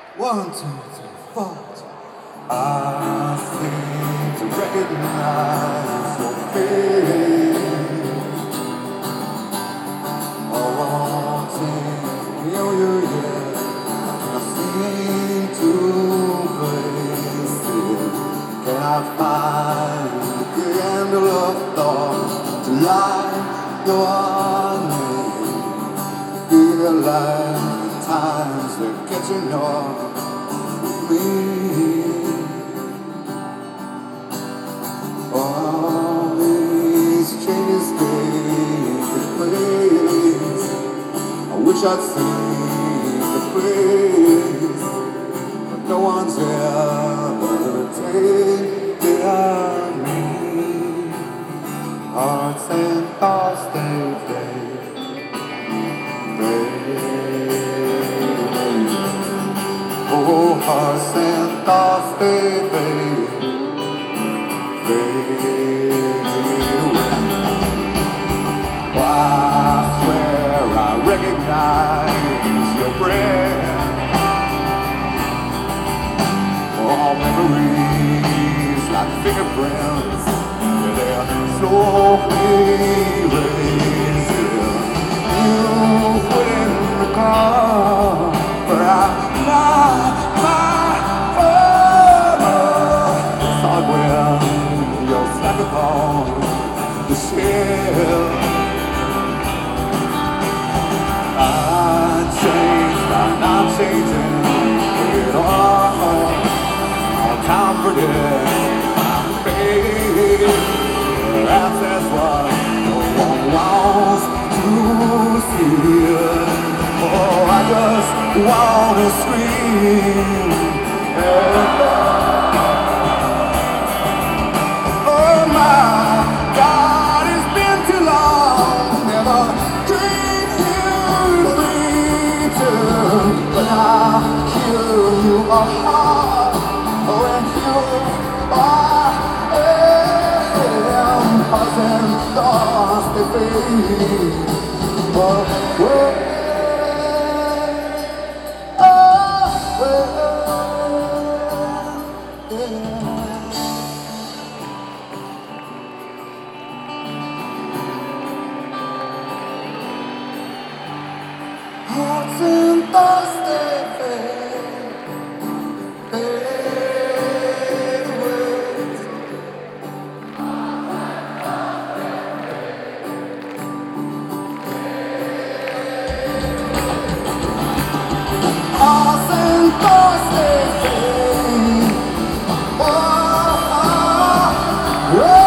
1, 2, 3, 4. I seem to recognize your face. Oh, wanting you, yeah. I seem to place it. Can I find the candle of thought to light your name? Feel like times are catching up with me. All these changes take place. I wish I'd seen the place, but no one's ever taken me. Hearts and thoughts they fade. Oh, hearts and thoughts they fade. I swear I recognize your breath. All memories like fingerprints, they're slowly erased. You put in the car, but my thought when you're stuck upon the shell. I'm changing it all. Time for this, my fate. That's what no one wants to see. Oh, I just wanna scream. Oh my God, it's been too long. Never dreamed you'd be too, but now here you are. When you are hearts and thoughts they fade. Hearts and thoughts they fade. Hearts and thoughts they fade. Oh, oh, oh.